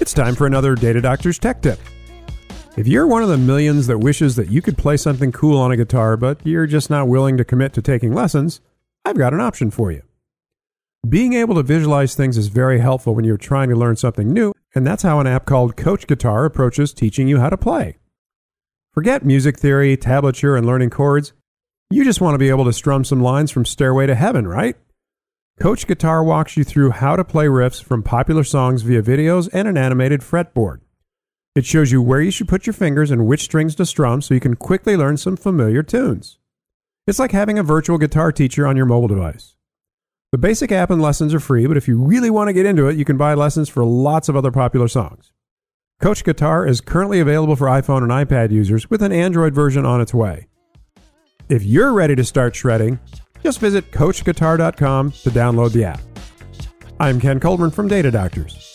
It's time for another Data Doctor's Tech Tip. If you're one of the millions that wishes that you could play something cool on a guitar, but you're just not willing to commit to taking lessons, I've got an option for you. Being able to visualize things is very helpful when you're trying to learn something new, and that's how an app called Coach Guitar approaches teaching you how to play. Forget music theory, tablature, and learning chords. You just want to be able to strum some lines from Stairway to Heaven, right? Coach Guitar walks you through how to play riffs from popular songs via videos and an animated fretboard. It shows you where you should put your fingers and which strings to strum so you can quickly learn some familiar tunes. It's like having a virtual guitar teacher on your mobile device. The basic app and lessons are free, but if you really want to get into it, you can buy lessons for lots of other popular songs. Coach Guitar is currently available for iPhone and iPad users with an Android version on its way. If you're ready to start shredding, just visit CoachGuitar.com to download the app. I'm Ken Colburn from Data Doctors.